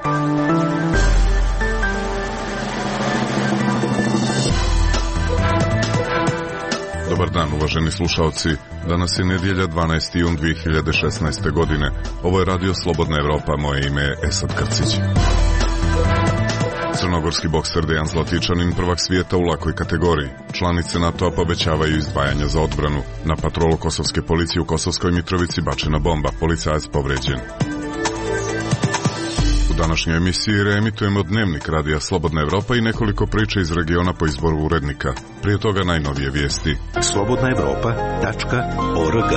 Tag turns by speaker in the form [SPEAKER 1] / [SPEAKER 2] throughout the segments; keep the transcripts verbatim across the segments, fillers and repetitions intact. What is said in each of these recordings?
[SPEAKER 1] Dobar dan, uvaženi slušaoci. Danas je nedjelja dvanaesti jun dvije hiljade šesnaeste. godine. Ovo je Radio Slobodna Evropa, moje ime je Esad Krcić. Crnogorski bokser Dejan Zlatičanin, prvak svijeta u lakoj kategoriji. Članice NATO-a povećavaju izdvajanja za odbranu. Na patrolu kosovske policije u Kosovskoj Mitrovici bačena bomba, policajac povređen. U današnjoj emisiji reemitujemo dnevnik Radija Slobodna Evropa i nekoliko priča iz regiona po izboru urednika. Prije toga najnovije vijesti.
[SPEAKER 2] slobodna evropa tačka org.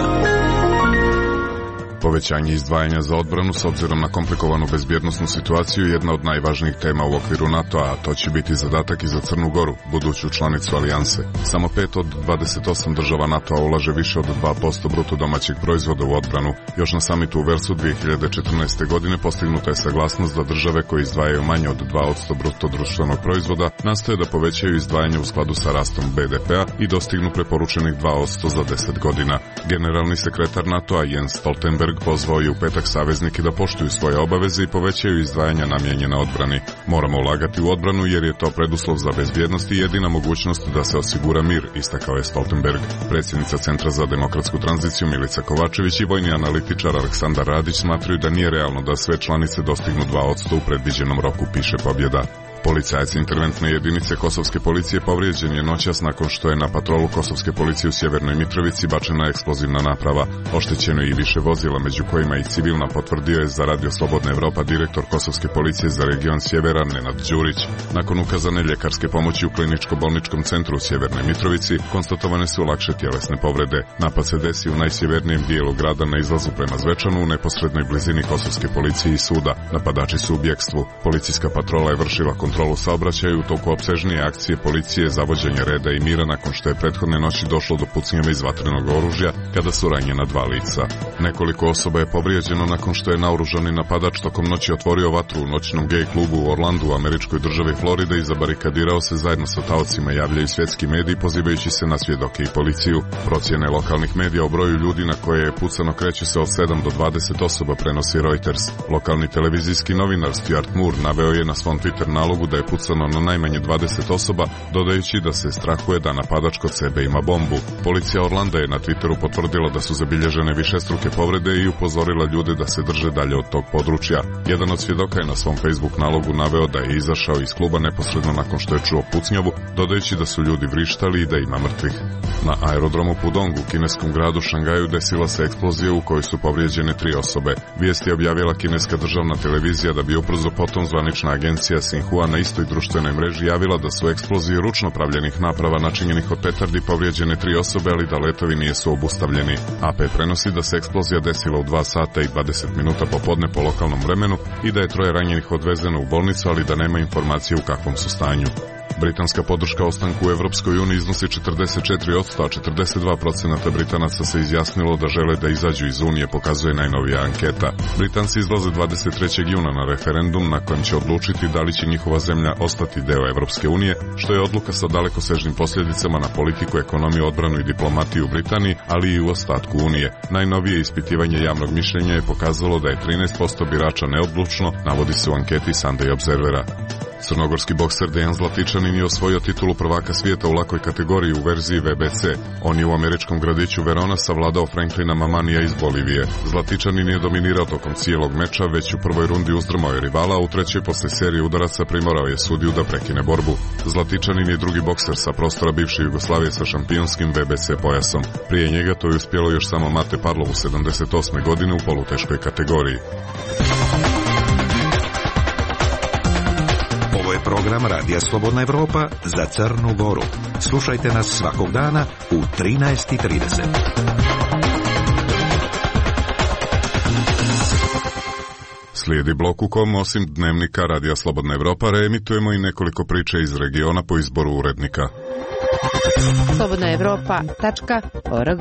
[SPEAKER 1] Povećanje izdvajanja za odbranu s obzirom na komplikovanu bezbjednosnu situaciju je jedna od najvažnijih tema u okviru NATO-a, a to će biti zadatak i za Crnu Goru, buduću članicu alijanse. Samo pet od dvadeset osam država NATO-a ulaže više od dva posto bruto domaćeg proizvoda u odbranu. Još na samitu u Velsu dvije hiljade četrnaeste. godine postignuta je saglasnost da države koje izdvajaju manje od dva posto bruto društvenog proizvoda nastoje da povećaju izdvajanje u skladu sa rastom be de pea i dostignu preporučenih dva posto za deset godina. Generalni sekretar NATO-a Jens Stoltenberg pozvao je u petak saveznike da poštuju svoje obaveze i povećaju izdvajanja namijenjena odbrani. Moramo ulagati u odbranu jer je to preduslov za bezbjednost i jedina mogućnost da se osigura mir, istakao je Stoltenberg. Predsjednica Centra za demokratsku tranziciju Milica Kovačević i vojni analitičar Aleksandar Radić smatraju da nije realno da sve članice dostignu dva posto u predviđenom roku, piše Pobjeda. Policajac interventne jedinice kosovske policije povrijeđen je noćas nakon što je na patrolu kosovske policije u Sjevernoj Mitrovici bačena eksplozivna naprava. Oštećeno je i više vozila, među kojima i civilna, potvrdio je za Radio Slobodna Evropa direktor kosovske policije za region Sjevera Nenad Đurić. Nakon ukazane ljekarske pomoći u kliničko-bolničkom centru u Sjevernoj Mitrovici konstatovane su lakše tjelesne povrede. Napad se desi u najsjevernijem dijelu grada na izlazu prema Zvečanu u neposrednoj blizini kosovske policije i suda. Napadači su u bjekstvu. Policijska patrola je vršila kontrolu kontrolu saobraćaja u toku opsežnije akcije policije zavođenja reda i mira nakon što je prethodne noći došlo do pucnjeva iz vatrenog oružja kada su ranjena dva lica. Nekoliko osoba je povrijeđeno nakon što je naoružani napadač tokom noći otvorio vatru u noćnom gej klubu u Orlandu u američkoj državi Florida i zabarikadirao se zajedno sa taocima, javljaju svjetski mediji pozivajući se na svjedoke i policiju. Procjene lokalnih medija o broju ljudi na koje je pucano kreće se od sedam do dvadeset osoba, prenosi Reuters. Lokalni televizijski novinar Stuart Moore naveo je na svom Twitter nalogu da je pucano na najmanje dvadeset osoba, dodajući da se strahuje da napadač kod sebe ima bombu. Policija Orlanda je na Twitteru potvrdila da su zabilježene višestruke povrede i upozorila ljude da se drže dalje od tog područja. Jedan od svjedoka je na svom Facebook nalogu naveo da je izašao iz kluba neposredno nakon što je čuo pucnjavu, dodajući da su ljudi vrištali i da ima mrtvih. Na aerodromu Pudong u kineskom gradu Šangaju desila se eksplozija u kojoj su povrijeđene tri osobe. Vijest je objavila kineska državna televizija, da bi ubrzo potom zvanična agencija Xinhua na istoj društvenoj mreži javila da su eksplozije ručno pravljenih naprava načinjenih od petardi povrijeđene tri osobe, ali da letovi nisu obustavljeni. A P prenosi da se eksplozija desila u dva sata i dvadeset minuta popodne po lokalnom vremenu i da je troje ranjenih odvezeno u bolnicu, ali da nema informacije u kakvom su stanju. Britanska podrška ostanku u Evropskoj uniji iznosi četrdeset četiri posto, a četrdeset dva posto Britanaca se izjasnilo da žele da izađu iz Unije, pokazuje najnovija anketa. Britanci izlaze dvadeset trećeg juna na referendum na kojem će odlučiti da li će njihova zemlja ostati deo Evropske unije, što je odluka sa dalekosežnim posljedicama na politiku, ekonomiju, odbranu i diplomatiju u Britaniji, ali i u ostatku Unije. Najnovije ispitivanje javnog mišljenja je pokazalo da je trinaest posto birača neodlučno, navodi se u anketi Sunday Observera. Crnogorski bokser Dejan Zlatičanin je osvojio titulu prvaka svijeta u lakoj kategoriji u verziji V B C. On je u američkom gradiću Verona savladao Franklina Mamanija iz Bolivije. Zlatičanin je dominirao tokom cijelog meča, već u prvoj rundi uzdrmao je rivala, a u trećoj posle serije udaraca primorao je sudiju da prekine borbu. Zlatičanin je drugi bokser sa prostora bivše Jugoslavije sa šampionskim V B C pojasom. Prije njega to je uspjelo još samo Mate Parlov u sedamdeset osme godine u poluteškoj kategoriji.
[SPEAKER 2] Program Radija Slobodna Evropa za Crnu Goru. Slušajte nas svakog dana u trinaest i trideset.
[SPEAKER 1] Slijedi blok u kom osim dnevnika Radija Slobodna Evropa reemitujemo i nekoliko priča iz regiona po izboru urednika.
[SPEAKER 3] slobodna evropa tačka org.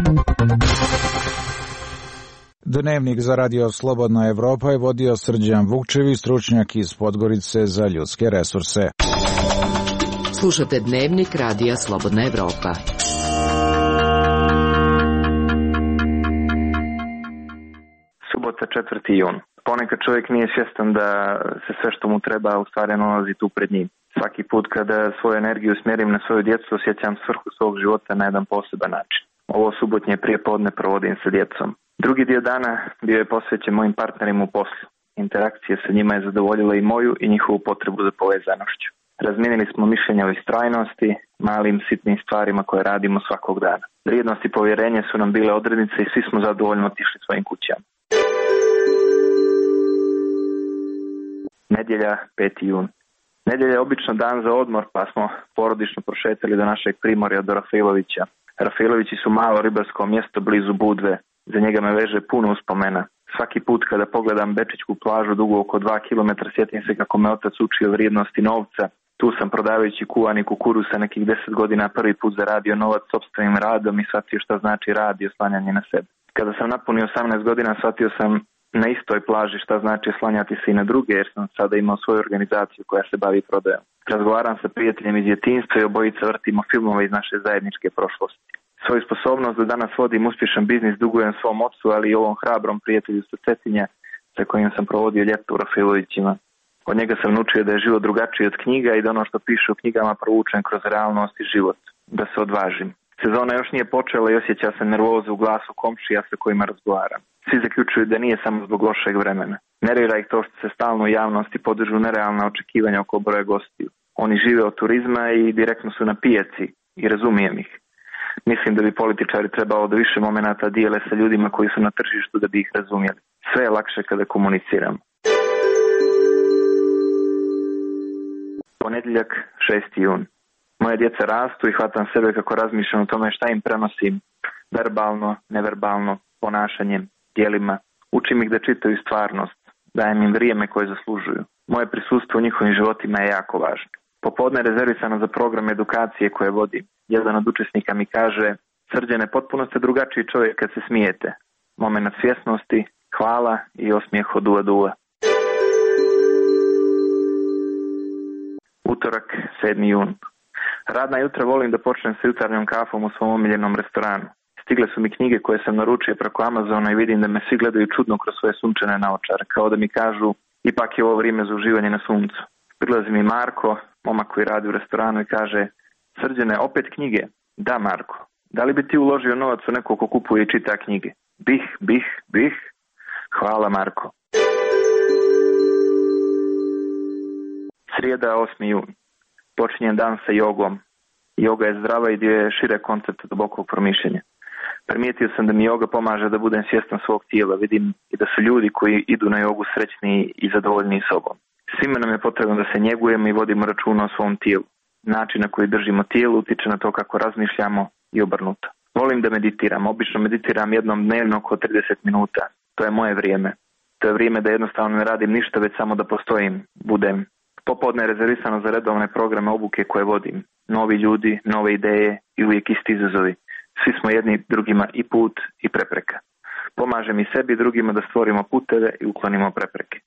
[SPEAKER 4] Dnevnik za Radio Slobodna Evropa je vodio Srđan Vukčević, stručnjak iz Podgorice za ljudske resurse.
[SPEAKER 3] Slušate Dnevnik Radija Slobodna Evropa.
[SPEAKER 5] Subota četvrti jun. Ponekad čovjek nije svjestan da se sve što mu treba u stvari nalazi tu pred njim. Svaki put kada svoju energiju smjerim na svoju djecu, osjećam svrhu svog života na jedan poseban način. Ovo subotnje prijepodne provodim sa djecom. Drugi dio dana bio je posvećen mojim partnerima u poslu. Interakcija sa njima je zadovoljila i moju i njihovu potrebu za povezanošću. Razmijenili smo mišljenja o istrajnosti, malim sitnim stvarima koje radimo svakog dana. Vrijednost i povjerenje su nam bile odrednice i svi smo zadovoljno otišli svojim kućama. Nedjelja, peti jun. Nedjelja je obično dan za odmor, pa smo porodično prošetali do našeg primorja, do Rafilovića. Rafilovići su malo ribarsko mjesto blizu Budve. Za njega me veže puno uspomena. Svaki put kada pogledam Bečićku plažu dugu oko dva kilometra, sjetim se kako me otac učio vrijednosti novca. Tu sam, prodavajući kuvani kukuruz sa nekih deset godina, prvi put zaradio novac sopstvenim radom i shvatio šta znači rad i oslanjanje na sebe. Kada sam napunio osamnaest godina, shvatio sam na istoj plaži šta znači oslanjati se i na druge, jer sam sada imao svoju organizaciju koja se bavi prodajom. Razgovaram sa prijateljem iz djetinjstva i obojica vrtimo filmove iz naše zajedničke prošlosti. Svoju sposobnost da danas vodim uspješan biznis dugujem svom ocu, ali i ovom hrabrom prijatelju sa Cetinja sa kojim sam provodio ljeto u Rafilovićima. Od njega sam naučio da je život drugačiji od knjiga i da ono što piše u knjigama provučem kroz realnost i život, da se odvažim. Sezona još nije počela i osjeća se nervoza u glasu komšija sa kojima razgovaram. Svi zaključuju da nije samo zbog lošeg vremena. Nervira ih to što se stalno u javnosti podižu nerealna očekivanja oko broja gostiju. Oni žive od turizma i direktno su na pijaci i razumijem ih. Mislim da bi političari trebalo da više momenata dijele sa ljudima koji su na tržištu da bi ih razumjeli. Sve je lakše kada komuniciramo. Ponedjeljak, šesti jun. Moje djeca rastu i hvatam sebe kako razmišljam o tome šta im prenosim verbalno, neverbalno, ponašanjem, djelima. Učim ih da čitaju stvarnost, dajem im vrijeme koje zaslužuju. Moje prisustvo u njihovim životima je jako važno. Popodne rezervisano za program edukacije koje vodim. Jedan od učesnika mi kaže: Srđane, potpuno ste drugačiji čovjek kad se smijete. Moment svjesnosti, hvala i osmijeh od duva duva. Utorak, sedmi jun. Radna jutra volim da počnem sa jutarnjom kafom u svom omiljenom restoranu. Stigle su mi knjige koje sam naručio preko Amazona i vidim da me svi gledaju čudno kroz svoje sunčane naočare, kao da mi kažu ipak je ovo vrijeme za uživanje na suncu. Prilazi mi Marko, momak koji radi u restoranu, i kaže: Srđane, opet knjige? Da, Marko. Da li bi ti uložio novac u nekog ko kupuje i čita knjige? Bih, bih, bih. Hvala, Marko. Srijeda, osmi jun. Počinjem dan sa jogom. Joga je zdrava i dio je šire koncepta dubokog promišljenja. Primijetio sam da mi joga pomaže da budem svjestan svog tijela. Vidim i da su ljudi koji idu na jogu srećniji i zadovoljniji sobom. Svima nam je potrebno da se njegujemo i vodimo računa o svom tijelu. Način na koji držimo tijelo utiče na to kako razmišljamo i obrnuto. Volim da meditiram. Obično meditiram jednom dnevno oko trideset minuta. To je moje vrijeme. To je vrijeme da jednostavno ne radim ništa, već samo da postojim, budem. Popodne je rezervisano za redovne programe obuke koje vodim. Novi ljudi, nove ideje i uvijek isti izazovi. Svi smo jedni drugima i put i prepreka. Pomažem i sebi i drugima da stvorimo puteve i uklonimo prepreke.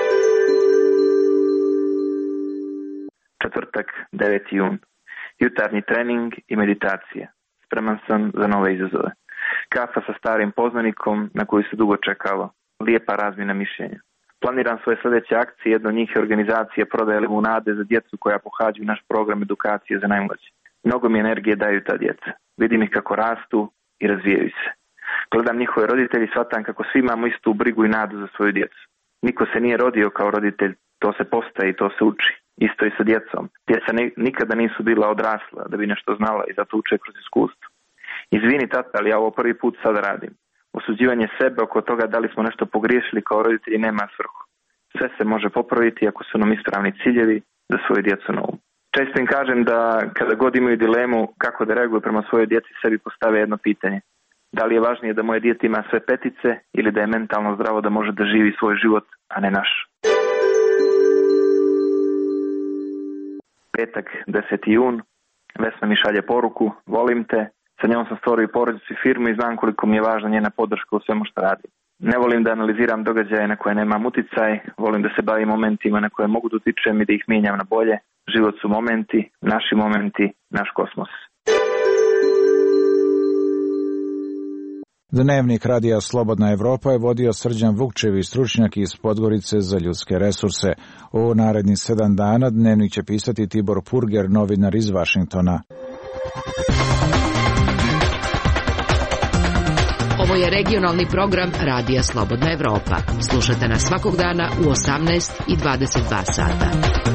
[SPEAKER 5] Četvrtak, deveti jun. Jutarnji trening i meditacija. Spreman sam za nove izazove. Kafa sa starim poznanikom na koju se dugo čekalo. Lijepa razmjena mišljenja. Planiram svoje sljedeće akcije, jedna od njih je organizacija prodaje limunade za djecu koja pohađaju naš program edukacije za najmlađe. Mnogo mi energije daju ta djeca. Vidim ih kako rastu i razvijaju se. Gledam njihove roditelji i shvatam kako svi imamo istu brigu i nadu za svoju djecu. Niko se nije rodio kao roditelj, to se postaje i to se uči. Isto i sa djecom. Djeca ne, nikada nisu bila odrasla da bi nešto znala i zato uče kroz iskustvo. Izvini tata, ali ja ovo prvi put sada radim. Osuđivanje sebe oko toga da li smo nešto pogriješili kao roditelji nema svrhu. Sve se može popraviti ako su nam ispravni ciljevi za svoju djecu na umu. Često im kažem da kada god imaju dilemu kako da reaguju prema svojoj djeci, sebi postave jedno pitanje. Da li je važnije da moje dijete ima sve petice ili da je mentalno zdravo da može da živi svoj život, a ne naš? Petak, deseti jun. Vesna mi šalje poruku: volim te. Sa njom sam stvorio porodicu i firmu i znam koliko mi je važna njena podrška u svemu što radim. Ne volim da analiziram događaje na koje nemam uticaj, volim da se bavim momentima na koje mogu da utičem i da ih mijenjam na bolje. Život su momenti, naši momenti, naš kosmos.
[SPEAKER 4] Dnevnik radija Slobodna Evropa je vodio Srđan Vukčević, stručnjak iz Podgorice za ljudske resurse. U narednih sedam dana Dnevnik će pisati Tibor Purger, novinar iz Vašingtona.
[SPEAKER 3] Ovo je regionalni program Radija Slobodna Evropa. Slušajte nas svakog dana u osamnaest i dvadeset dva sata.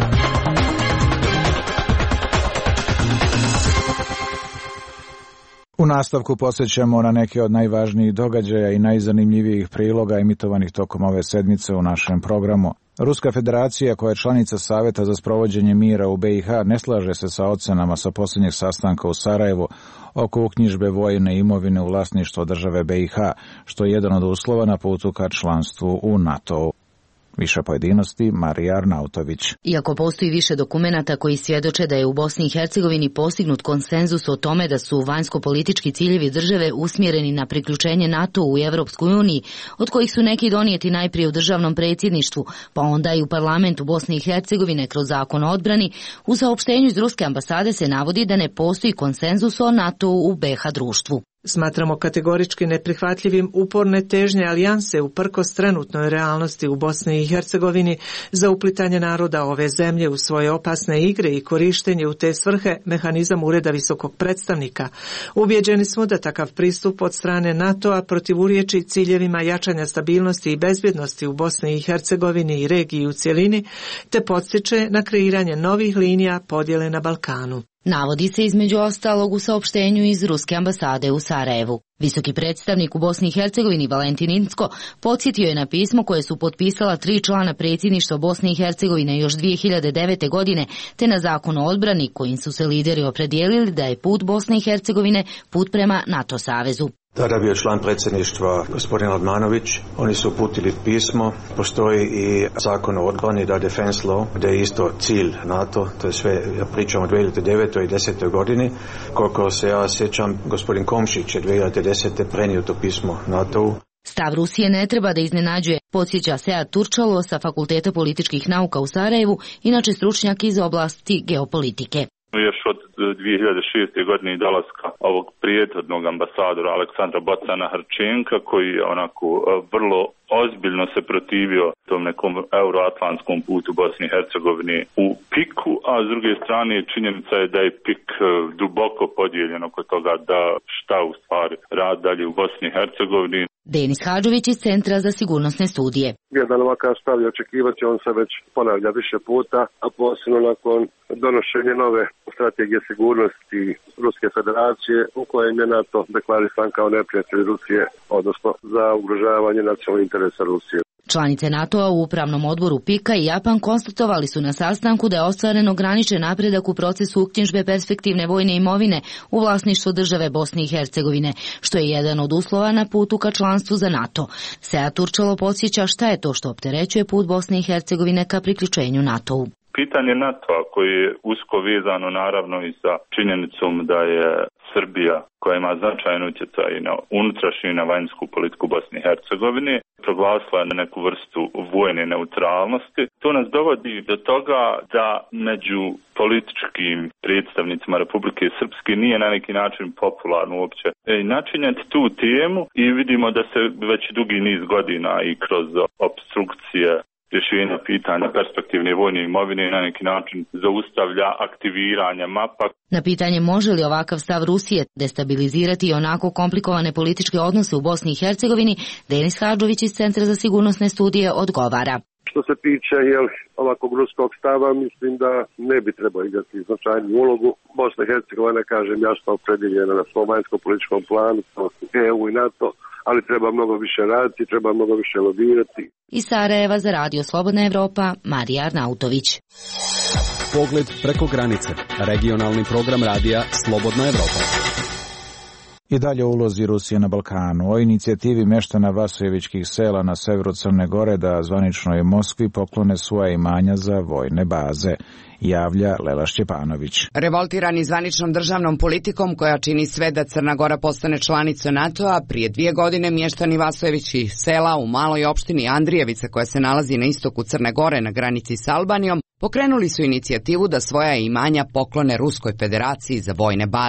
[SPEAKER 4] U nastavku podsjećamo na neke od najvažnijih događaja i najzanimljivijih priloga emitovanih tokom ove sedmice u našem programu. Ruska federacija, koja je članica Saveta za sprovođenje mira u B i H, ne slaže se sa ocenama sa posljednjeg sastanka u Sarajevu oko uknjižbe vojne imovine u vlasništvo države B i H, što je jedan od uslova na putu ka članstvu u NATO-u. Više pojedinosti, Marija Arnautović.
[SPEAKER 6] Iako postoji više dokumenata koji svjedoče da je u Bosni i Hercegovini postignut konsenzus o tome da su vanjsko-politički ciljevi države usmjereni na priključenje NATO-u i Evropskoj uniji, od kojih su neki donijeti najprije u državnom predsjedništvu, pa onda i u parlamentu Bosne i Hercegovine kroz zakon o odbrani, u saopštenju iz ruske ambasade se navodi da ne postoji konsenzus o NATO-u u B i H društvu.
[SPEAKER 7] Smatramo kategorički neprihvatljivim uporne težnje alijanse uprkos trenutnoj realnosti u Bosni i Hercegovini za uplitanje naroda ove zemlje u svoje opasne igre i korištenje u te svrhe mehanizam Ureda visokog predstavnika. Ubjeđeni smo da takav pristup od strane NATO-a protivurječi ciljevima jačanja stabilnosti i bezbjednosti u Bosni i Hercegovini i regiji u cjelini, te podsjeće na kreiranje novih linija podjele na Balkanu.
[SPEAKER 6] Navodi se između ostalog u saopštenju iz ruske ambasade u Sarajevu. Visoki predstavnik u Bosni i Hercegovini Valentin Incko podsjetio je na pismo koje su potpisala tri člana predsjedništva Bosne i Hercegovine još dvije hiljade devete. godine, te na zakon o odbrani kojim su se lideri opredijelili da je put Bosne i Hercegovine put prema NATO savezu.
[SPEAKER 8] Tada bio član predsjedništva gospodin Radmanović. Oni su uputili pismo. Postoji i zakon o odbrani, da defense law, da je isto cilj NATO. To je sve, ja pričam o dvije hiljade devete. i desetoj godini. Koliko se ja sjećam, gospodin Komšić je dvije hiljade desete. prenio to pismo NATO-u.
[SPEAKER 6] Stav Rusije ne treba da iznenađuje, podsjeća Sead Turčalo sa Fakulteta političkih nauka u Sarajevu, inače stručnjak iz oblasti geopolitike.
[SPEAKER 9] Još od dvije hiljade šeste. godine i dolaska ovog prijetodnog ambasadora Aleksandra Bocana Hrčenka, koji je onako vrlo ozbiljno se protivio tom nekom euroatlantskom putu Bosni i Hercegovine u piku, a s druge strane činjenica je da je pik duboko podijeljen oko toga da šta u stvari rad dalje u Bosni i Hercegovini.
[SPEAKER 6] Denis Hadžović iz Centra za sigurnosne studije.
[SPEAKER 10] Jedan ovakav stav je očekivati, on se već ponavlja više puta, a posebno nakon donošenja nove strategije sigurnosti Ruske federacije u kojem je NATO deklarisan kao neprijatelj Rusije, odnosno za ugrožavanje nacionalnih interesa Rusije.
[SPEAKER 6] Članice NATO-a u upravnom odboru pika i Japan konstatovali su na sastanku da je ostvaren ograničen napredak u procesu uknjižbe perspektivne vojne imovine u vlasništvu države Bosne i Hercegovine, što je jedan od uslova na putu ka članstvu za NATO. Sead Turčalo podsjeća šta je to što opterećuje put Bosne i Hercegovine ka priključenju NATO-u.
[SPEAKER 9] Pitanje NATO-a koje je usko vezano naravno i sa činjenicom da je Srbija, koja ima značajan utjecaj na unutrašnju i na vanjsku politiku Bosne i Hercegovine, proglasila na neku vrstu vojne neutralnosti. To nas dovodi do toga da među političkim predstavnicima Republike Srpske nije na neki način popularno uopće načinjati tu temu i vidimo da se već dugi niz godina i kroz opstrukcije rješenja pitanja perspektivne vojne imovine na neki način zaustavlja aktiviranje mapa.
[SPEAKER 6] Na pitanje može li ovakav stav Rusije destabilizirati onako komplikovane političke odnose u Bosni i Hercegovini, Denis Hadžović iz Centra za sigurnosne studije odgovara.
[SPEAKER 10] Što se tiče jel, ovakvog ruskog stava, mislim da ne bi trebao igrati značajnu ulogu. Bosna i Hercegovina, kažem, jasno opredjeljena na svom vanjskom političkom planu, E U i NATO, ali treba mnogo više raditi, treba mnogo više lobirati.
[SPEAKER 6] Iz Sarajeva za Radio Slobodna Evropa, Marija Arnautović.
[SPEAKER 11] Pogled preko granice. Regionalni program radija Slobodna Evropa.
[SPEAKER 4] I dalje o ulozi Rusije na Balkanu, o inicijativi meštana Vasojevićkih sela na severu Crne Gore da zvaničnoj Moskvi poklone svoja imanja za vojne baze, javlja Lela Šćepanović.
[SPEAKER 12] Revoltirani zvaničnom državnom politikom koja čini sve da Crna Gora postane članica NATO-a, prije dvije godine mještani Vasojevićkih sela u maloj opštini Andrijevica, koja se nalazi na istoku Crne Gore na granici s Albanijom, pokrenuli su inicijativu da svoja imanja poklone Ruskoj federaciji za vojne baze.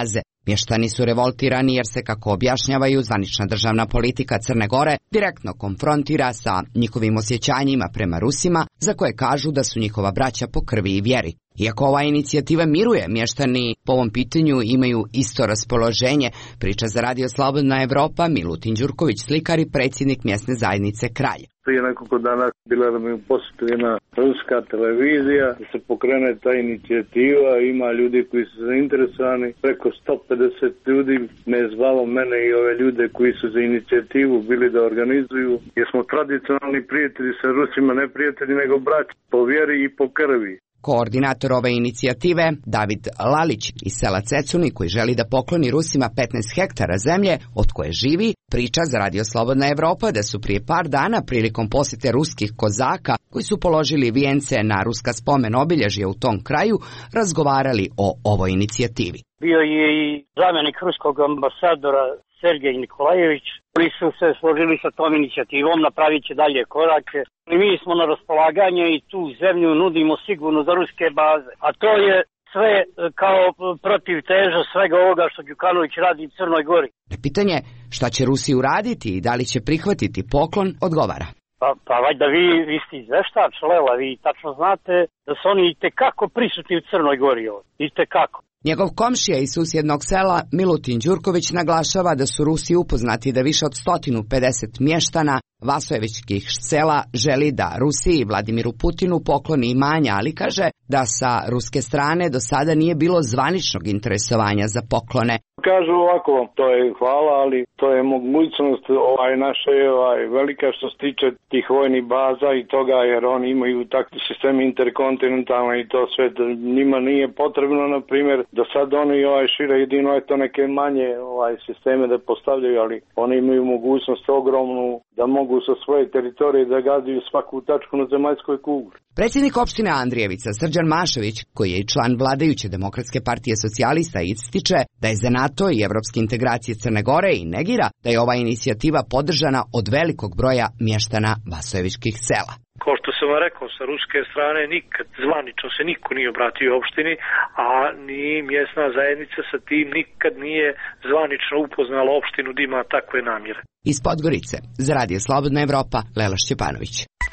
[SPEAKER 12] Mještani su revoltirani jer se, kako objašnjavaju, zvanična državna politika Crne Gore direktno konfrontira sa njihovim osjećanjima prema Rusima, za koje kažu da su njihova braća po krvi i vjeri. Iako ova inicijativa miruje, mještani po ovom pitanju imaju isto raspoloženje, priča za Radio Slobodna Evropa Milutin Đurković, slikar i predsjednik mjesne zajednice Kralj.
[SPEAKER 13] Prije nekoliko dana bila nam je posjetljena ruska televizija, da se pokrene ta inicijativa, ima ljudi koji su zainteresovani, preko sto pedeset ljudi me je zvalo, mene i ove ljude koji su za inicijativu bili da organizuju, jer smo tradicionalni prijatelji sa Rusima, ne prijatelji nego braći, po vjeri i po krvi.
[SPEAKER 12] Koordinator ove inicijative, David Lalić iz sela Cecuni, koji želi da pokloni Rusima petnaest hektara zemlje od koje živi, priča za Radio Slobodna Evropa da su prije par dana prilikom posjete ruskih kozaka, koji su položili vijence na ruska spomen obilježja u tom kraju, razgovarali o ovoj inicijativi.
[SPEAKER 14] Bio je i zamjenik ruskog ambasadora Sergej Nikolajević, koji su se složili sa tom inicijativom, napravit će dalje korake. I mi smo na raspolaganje i tu zemlju nudimo sigurno za ruske baze. A to je sve kao protiv teža svega ovoga što Đukanović radi u Crnoj Gori.
[SPEAKER 12] Na pitanje šta će Rusi uraditi i da li će prihvatiti poklon, odgovara.
[SPEAKER 14] Pa, pa valjda vi, vi ste izveštač, Lela, vi tačno znate da su oni itekako prisutni u Crnoj Gori ovdje. Itekako.
[SPEAKER 12] Njegov komšija iz susjednog sela Milutin Đurković naglašava da su Rusi upoznati da više od sto pedeset mještana Vasojevićkih sela želi da Rusiji i Vladimiru Putinu pokloni imanja, ali kaže da sa ruske strane do sada nije bilo zvaničnog interesovanja za poklone.
[SPEAKER 13] Kažu ovako, to je hvala, ali to je mogućnost ovaj naše ovaj, velika što se tiče tih vojnih baza i toga, jer oni imaju takvi sistemi interkontinentalne i to sve, njima nije potrebno, na primjer, da sad oni ovaj šire jedino je to neke manje ovaj sisteme da postavljaju, ali oni imaju mogućnost ogromnu da mogu sa svoje teritorije da gađaju svaku tačku na zemaljskoj kugli.
[SPEAKER 12] Predsjednik opštine Andrijevica Srđan Mašević, koji je i član vladajuće Demokratske partije socijalista, ističe da je za NATO i evropske integracije Crne Gore i negira da je ova inicijativa podržana od velikog broja mještana Vasojevićkih sela.
[SPEAKER 15] Kao što sam vam rekao, sa ruske strane nikad zvanično se niko nije obratio opštini, a ni mjesna zajednica sa tim nikad nije zvanično upoznala opštinu da ima takve namjere.
[SPEAKER 12] Iz Podgorice, za Radio Slobodna Evropa, Lela Šćepanović.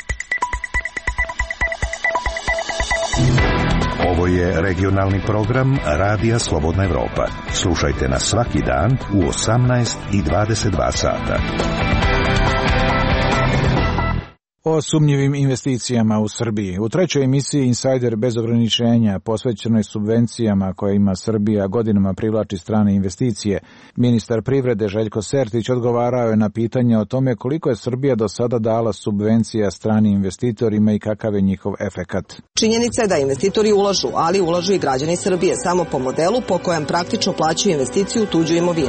[SPEAKER 2] Ovo je regionalni program Radija Slobodna Evropa. Slušajte nas svaki dan u osamnaest i dvadeset dva sata.
[SPEAKER 4] O sumnjivim investicijama u Srbiji. U trećoj emisiji Insider bez ograničenja, posvećenoj subvencijama koje ima Srbija, godinama privlači strane investicije, ministar privrede Željko Sertić odgovarao je na pitanje o tome koliko je Srbija do sada dala subvencija stranim investitorima i kakav je njihov efekat.
[SPEAKER 16] Činjenica je da investitori ulažu, ali ulažu i građani Srbije samo po modelu po kojem praktično plaćaju investiciju u tuđu imovinu.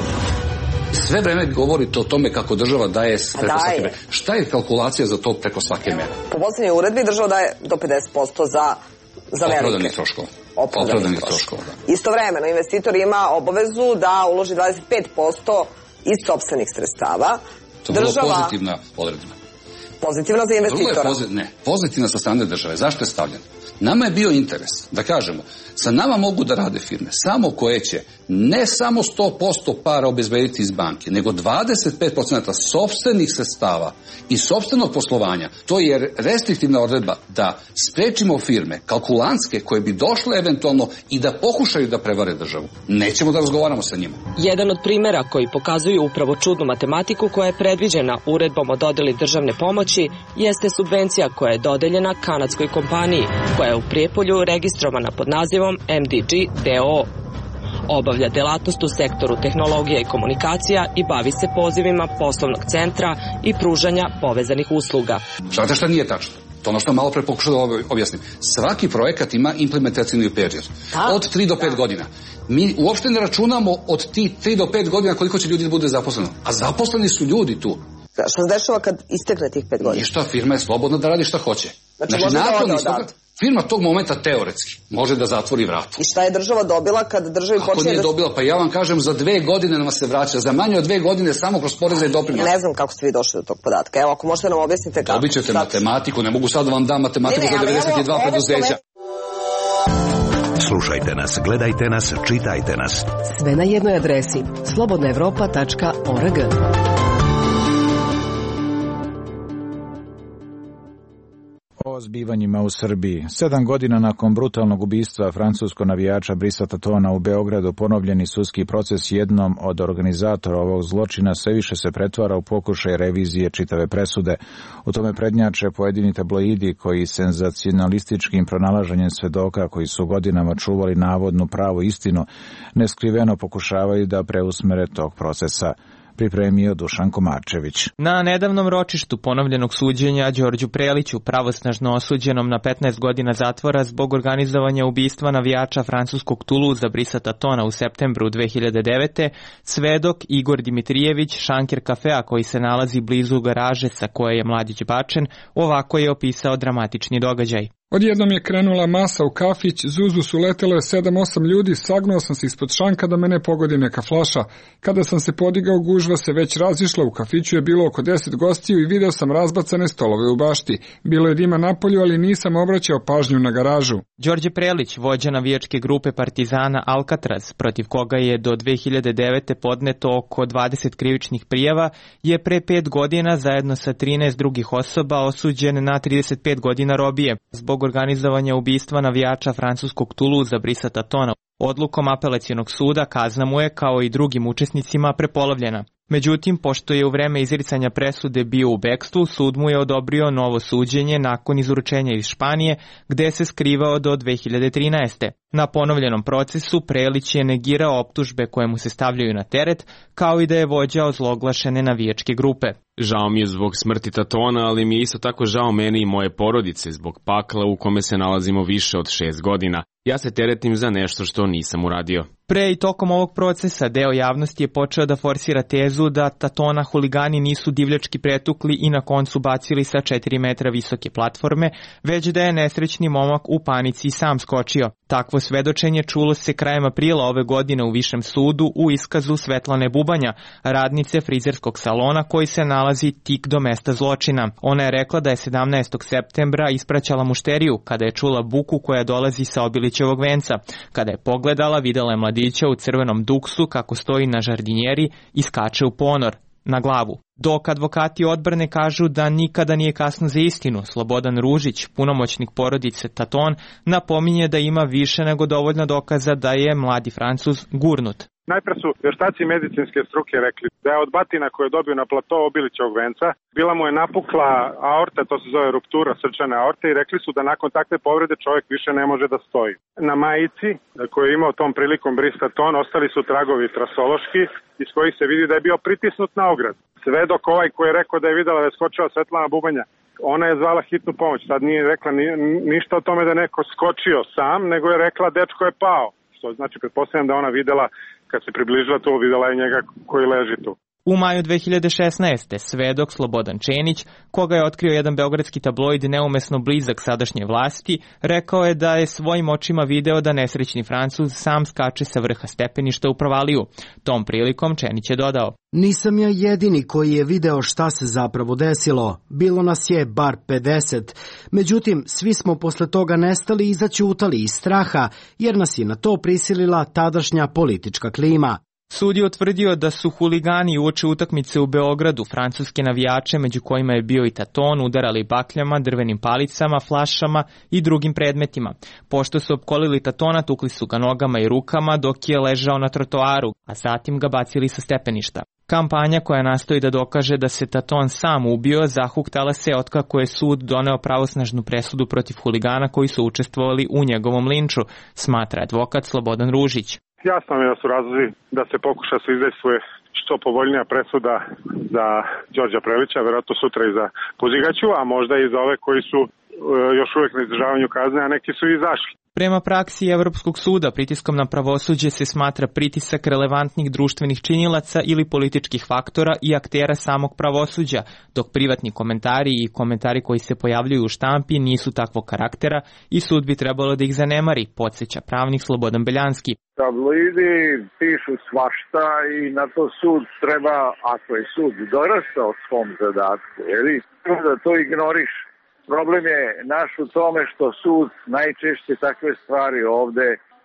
[SPEAKER 17] Sve vreme govorite o tome kako država daje preko svake mere. Šta je kalkulacija za to preko svake mere?
[SPEAKER 16] Po posljednjoj uredbi država daje do pedeset posto za, za velike.
[SPEAKER 17] Opravdanih troškova.
[SPEAKER 16] Opravdanih troškova. Da. Istovremeno, investitor ima obavezu da uloži dvadeset pet posto iz sopstvenih sredstava.
[SPEAKER 17] To je država... vrlo pozitivna odredba.
[SPEAKER 16] Pozitivna za investitora?
[SPEAKER 17] Pozit, ne, pozitivna sa strane države. Zašto je stavljena? Nama je bio interes da kažemo, sa nama mogu da rade firme samo koje će ne samo sto posto para obezbediti iz banke, nego dvadeset pet posto sopstvenih sredstava i sopstvenog poslovanja. To je restriktivna odredba da sprečimo firme kalkulantske koje bi došle eventualno i da pokušaju da prevare državu. Nećemo da razgovaramo sa njima.
[SPEAKER 18] Jedan od primjera koji pokazuju upravo čudnu matematiku koja je predviđena uredbom o dodeli državne pomoći jeste subvencija koja je dodeljena kanadskoj kompaniji koja je u Prijepolju registrovana pod nazivom M D G D O O. Obavlja delatnost u sektoru tehnologija i komunikacija i bavi se pozivima poslovnog centra i pružanja povezanih usluga.
[SPEAKER 17] Znate šta nije tačno? To ono što malo pre pokušao da objasnim. Svaki projekat ima implementacijni period. Od tri do pet godina. Mi uopšte ne računamo od ti tri do pet godina koliko će ljudi da bude zaposleno. A zaposleni su ljudi tu.
[SPEAKER 16] Šta se dešava kad istekne tih pet godina?
[SPEAKER 17] Ništa, firma je slobodna da radi šta hoće.
[SPEAKER 16] Znači, znači može da ode
[SPEAKER 17] firma tog momenta teoretski može da zatvori vrata.
[SPEAKER 16] I šta je država dobila kad državi počne da...
[SPEAKER 17] Ako nije dobila, pa ja vam kažem, za dve godine nam se vraća. Za manje od dve godine samo kroz poreze i doprinose.
[SPEAKER 16] Ne znam kako ste vi došli do tog podatka. Evo, ako možete nam objasnite kako.
[SPEAKER 17] Dobit ćete matematiku, ne mogu sad da vam dam matematiku za devedeset dva preduzeća.
[SPEAKER 2] Slušajte nas, gledajte nas, čitajte nas.
[SPEAKER 19] Sve na jednoj adresi slobodna evropa tačka org.
[SPEAKER 4] O zbivanjima u Srbiji. Sedam godina nakon brutalnog ubistva francuskog navijača Brisa Tatona u Beogradu, ponovljeni sudski proces jednom od organizatora ovog zločina sve više se pretvara u pokušaj revizije čitave presude. U tome prednjače pojedini tabloidi koji senzacionalističkim pronalaženjem svedoka koji su godinama čuvali navodnu pravu istinu, neskriveno pokušavaju da preusmere tok procesa. Pripremio Dušan Komarčević.
[SPEAKER 20] Na nedavnom ročištu ponovljenog suđenja Đorđu Preliću, pravosnažno osuđenom na petnaest godina zatvora zbog organizovanja ubistva navijača francuskog Toulouse Brisa Tatona u septembru dve hiljade devete, svedok Igor Dimitrijević, šanker kafea koji se nalazi blizu garaže sa koje je mladić bačen, ovako je opisao dramatični događaj.
[SPEAKER 21] Odjednom je krenula masa u kafić, zuzu su letelo je sedam osam ljudi, sagnuo sam se ispod šanka da me ne pogodi neka flaša. Kada sam se podigao, gužva se već razišla, u kafiću je bilo oko deset gostiju i video sam razbacane stolove u bašti. Bilo je dima napolju, ali nisam obraćao pažnju na garažu.
[SPEAKER 20] Đorđe Prelić, vođa navijačke grupe Partizana Alcatraz, protiv koga je do dve hiljade devete podneto oko dvadeset krivičnih prijava, je pre pet godina zajedno sa trinaest drugih osoba osuđen na trideset pet godina robije zbog organizovanja ubistva navijača francuskog Toulouse Brisa Tatona. Odlukom apelacionog suda kazna mu je, kao i drugim učesnicima, prepolovljena. Međutim, pošto je u vreme izricanja presude bio u bekstvu, sud mu je odobrio novo suđenje nakon izručenja iz Španije, gde se skrivao do dve hiljade trinaeste. Na ponovljenom procesu Prelić je negirao optužbe koje mu se stavljaju na teret, kao i da je vođa ozloglašene navijačke grupe.
[SPEAKER 22] Žao mi je zbog smrti Tatona, ali mi je isto tako žao meni i moje porodice zbog pakla u kome se nalazimo više od šest godina. Ja se teretim za nešto što nisam uradio.
[SPEAKER 20] Pre i tokom ovog procesa deo javnosti je počeo da forsira tezu da Tatona huligani nisu divljački pretukli i na koncu bacili sa četiri metra visoke platforme, već da je nesrećni momak u panici sam skočio. Takvo svedočenje čulo se krajem aprila ove godine u Višem sudu u iskazu Svetlane Bubanja, radnice frizerskog salona koji se nalazi tik do mesta zločina. Ona je rekla da je sedamnaestog septembra ispraćala mušteriju kada je čula buku koja dolazi sa Obilićevog venca. Kada je pogledala, videla je mladića u crvenom duksu kako stoji na žardinjeri i skače u ponor, na glavu. Dok advokati odbrane kažu da nikada nije kasno za istinu, Slobodan Ružić, punomoćnik porodice Taton, napominje da ima više nego dovoljno dokaza da je mladi Francuz gurnut.
[SPEAKER 23] Najpre su veštaci medicinske struke rekli da je od batina koje je dobio na plato Obilićevog venca, bila mu je napukla aorta, to se zove ruptura srčane aorte, i rekli su da nakon takve povrede čovjek više ne može da stoji. Na majici koju je imao tom prilikom Brisa Taton ostali su tragovi trasološki iz kojih se vidi da je bio pritisnut na ograd. Svedok ovaj koji je rekao da je videla da je skočila Svetlana Bubanja, ona je zvala hitnu pomoć, tad nije rekla ni, ništa o tome da je neko skočio sam, nego je rekla dečko je pao. Što znači, pretpostavljam da ona videla, kad se približila tu, videla je njega koji leži tu.
[SPEAKER 20] U maju dve hiljade šesnaeste. svedok Slobodan Čenić, koga je otkrio jedan beogradski tabloid neumesno blizak sadašnje vlasti, rekao je da je svojim očima video da nesrećni Francuz sam skače sa vrha stepeništa u provaliju. Tom prilikom Čenić je dodao:
[SPEAKER 24] Nisam ja jedini koji je video šta se zapravo desilo. Bilo nas je bar pedeset. Međutim, svi smo posle toga nestali i začutali iz straha, jer nas je na to prisilila tadašnja politička klima.
[SPEAKER 20] Sud je utvrdio da su huligani uoči utakmice u Beogradu francuske navijače, među kojima je bio i Taton, udarali bakljama, drvenim palicama, flašama i drugim predmetima. Pošto su opkolili Tatona, tukli su ga nogama i rukama dok je ležao na trotoaru, a zatim ga bacili sa stepeništa. Kampanja koja nastoji da dokaže da se Taton sam ubio zahuktala se otkako je sud doneo pravosnažnu presudu protiv huligana koji su učestvovali u njegovom linču, smatra advokat Slobodan Ružić.
[SPEAKER 23] Jasno mi je da su razlozi da se pokuša se izdejstvuje što povoljnija presuda za Đorđa Prelića, verovatno sutra i za Puzigaću, a možda i za ove koji su e, još uvijek na izdržavanju kazne, a neki su i izašli.
[SPEAKER 20] Prema praksi Evropskog suda, pritiskom na pravosuđe se smatra pritisak relevantnih društvenih činilaca ili političkih faktora i aktera samog pravosuđa, dok privatni komentari i komentari koji se pojavljuju u štampi nisu takvog karaktera i sud bi trebalo da ih zanemari, podsjeća pravnik Slobodan Beljanski.
[SPEAKER 25] Tabloidi pišu svašta i na to sud treba, ako je sud dorastao svom zadatku, jeli, da to ignoriš. Problem je naš u tome što sud najčešće takve stvari ovde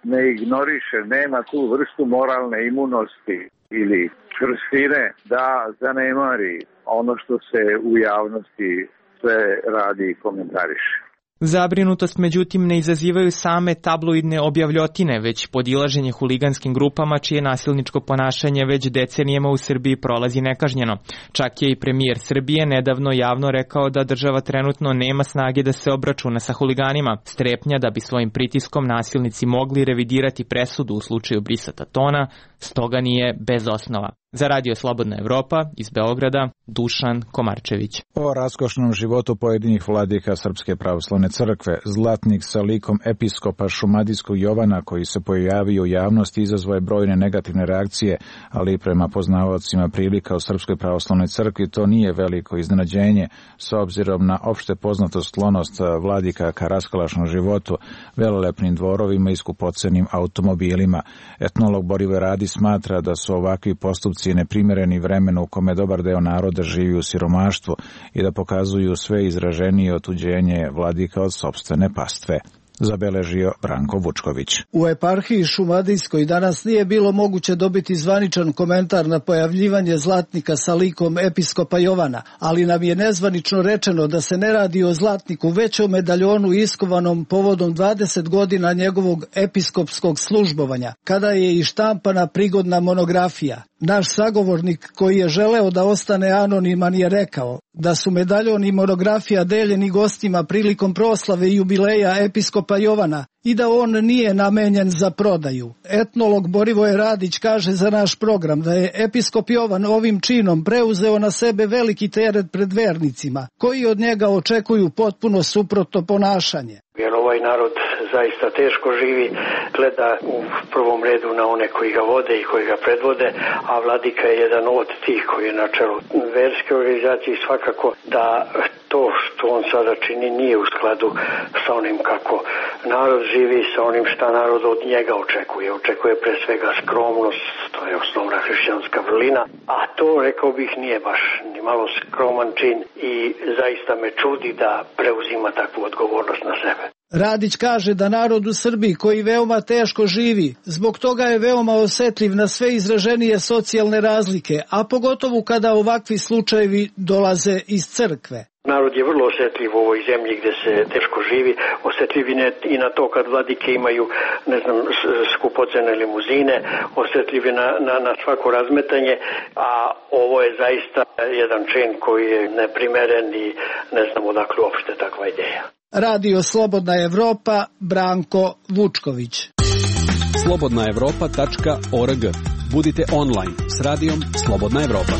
[SPEAKER 25] ne ignoriše, nema tu vrstu moralne imunosti ili čvrstine da zanemari ono što se u javnosti sve radi i komentariše.
[SPEAKER 20] Zabrinutost međutim ne izazivaju same tabloidne objavljotine, već podilaženje huliganskim grupama čije nasilničko ponašanje već decenijama u Srbiji prolazi nekažnjeno. Čak je i premijer Srbije nedavno javno rekao da država trenutno nema snage da se obračuna sa huliganima. Strepnja da bi svojim pritiskom nasilnici mogli revidirati presudu u slučaju Brisa Tatona, stoga nije bez osnova. Za Radio Slobodna Evropa iz Beograda, Dušan Komarčević.
[SPEAKER 4] O raskošnom životu pojedinih vladika Srpske pravoslavne crkve, zlatnik sa likom episkopa šumadijskog Jovana koji se pojavio u javnosti izazvao je brojne negativne reakcije, ali prema poznavaocima prilika u Srpskoj pravoslavnoj crkvi to nije veliko iznenađenje s obzirom na opšte poznatu sklonost vladika ka raskalašnom životu, velelepnim dvorovima i skupocenim automobilima. Etnolog Borivoje Radi smatra da su ovakvi postupci neprimereni vremenu u kome dobar deo naroda živi u siromaštvu i da pokazuju sve izraženije otuđenje vladika od sopstvene pastve. Zabeležio Branko Vučković.
[SPEAKER 1] U eparhiji Šumadijskoj danas nije bilo moguće dobiti zvaničan komentar na pojavljivanje zlatnika sa likom episkopa Jovana, ali nam je nezvanično rečeno da se ne radi o zlatniku već o medaljonu iskovanom povodom dvadeset godina njegovog episkopskog službovanja, kada je i štampana prigodna monografija. Naš sagovornik koji je želeo da ostane anoniman je rekao da su medaljon i monografija deljeni gostima prilikom proslave i jubileja episkopa Jovana i da on nije namenjen za prodaju. Etnolog Borivoje Radić kaže za naš program da je episkop Jovan ovim činom preuzeo na sebe veliki teret pred vernicima, koji od njega očekuju potpuno suprotno ponašanje.
[SPEAKER 3] Jer ovaj narod zaista teško živi, gleda u prvom redu na one koji ga vode i koji ga predvode, a vladika je jedan od tih koji je na čelu verske organizacije i svakako da to što on sada čini nije u skladu sa onim kako narod živi, sa onim šta narod od njega očekuje. Očekuje pre svega skromnost, to je osnovna hrišćanska vrlina, a to, rekao bih, nije baš ni malo skroman čin i zaista me čudi da preuzima takvu odgovornost na sebe.
[SPEAKER 1] Radić kaže da narod u Srbiji koji veoma teško živi, zbog toga je veoma osetljiv na sve izraženije socijalne razlike, a pogotovo kada ovakvi slučajevi dolaze iz crkve.
[SPEAKER 3] Narod je vrlo osetljiv u ovoj zemlji gde se teško živi, osetljiv i na to kad vladike imaju, ne znam, skupocene limuzine, osetljiv na, na, na svako razmetanje, a ovo je zaista jedan čin koji je neprimeren i ne znam odakle uopšte takva ideja.
[SPEAKER 1] Radio Slobodna Evropa, Branko Vučković.
[SPEAKER 11] slobodna evropa tačka org. Budite online s radijom Slobodna Evropa.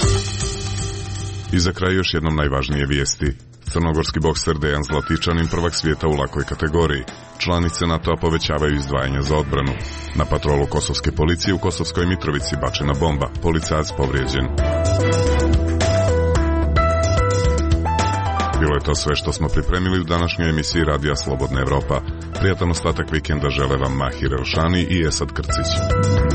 [SPEAKER 5] I za kraj još jednom najvažnije vijesti. Crnogorski bokser Dejan Zlatičanin prvak svijeta u lakoj kategoriji. Članice NATO-a povećavaju izdvajanja za odbranu. Na patrolu kosovske policije u Kosovskoj Mitrovici bačena bomba. Policajac povrijeđen. Bilo je to sve što smo pripremili u današnjoj emisiji Radija Slobodna Evropa. Prijatan ostatak vikenda žele vam Mahir Elšani i Esad Krcić.